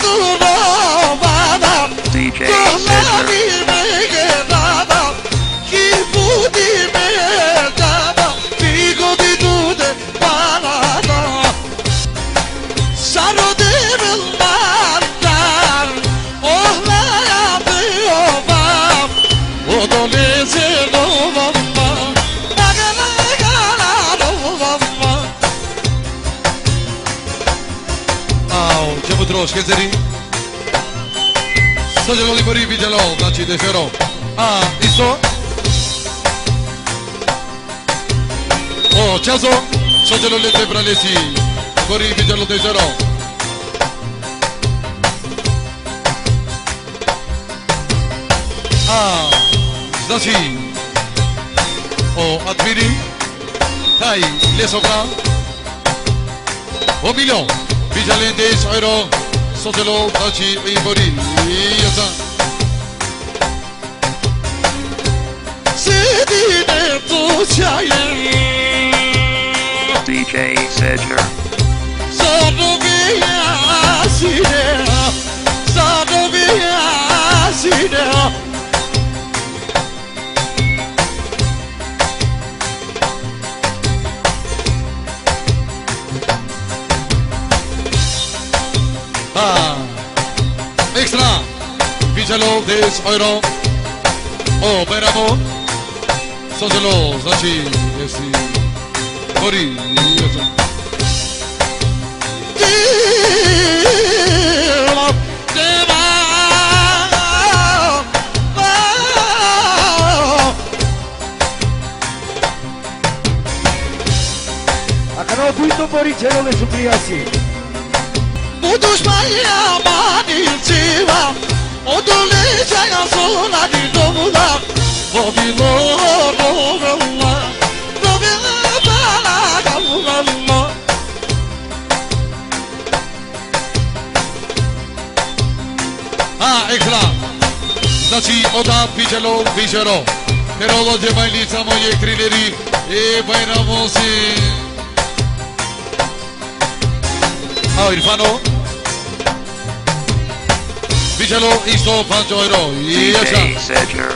DJ Sidner. Scherzerii Sogelo liberi videlo Znači defero Isto Čazo Sogelo lete bralesi Liberi videlo defero Znači Admiri Taj Lesovra Milion Vigilant 10 euro Sotelo, Daci, Ibori, Iasa DJ Sidner. Extra Vigelo 10 euro Operamo Sogelo Znači Jesi Gori Acá no fuiste por Ichero de su criaci. Buduş maya manilciva Odole çaya sona di domula Vobilo rovella Rovella bala gavella Extra Znači oda Vigelo Vigero Pero lo de lica moje krileri Bayramo si Irfano Vigelo isto 5 euro DJ Sidner.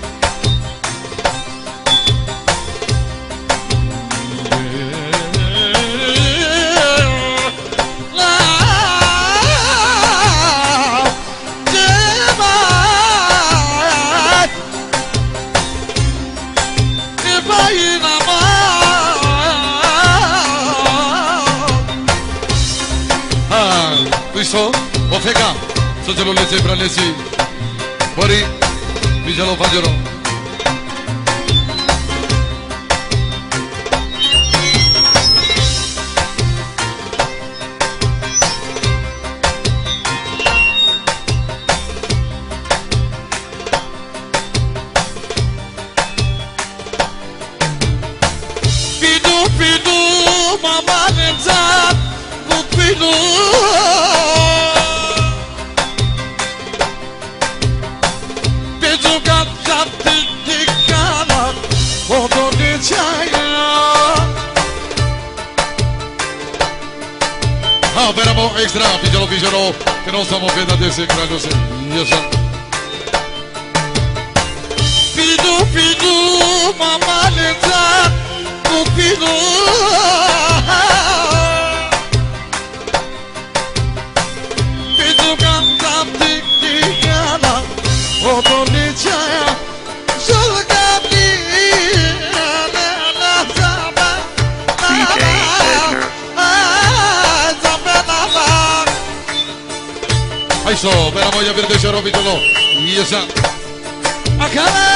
Isto Ofega Sogelo lese bralesi Bori Vigelo Fagero Pidu mama lenza Pidu Veramo extra, Vigelo, che non stiamo vedendo adesso in grado se io so. Pidu, mamma lenza, pidu. Pidu canta ticana, odole chaya, solgati. DJ Sidner. Aí só, veramo ya verde charo Vigelo. Iesa. Acaba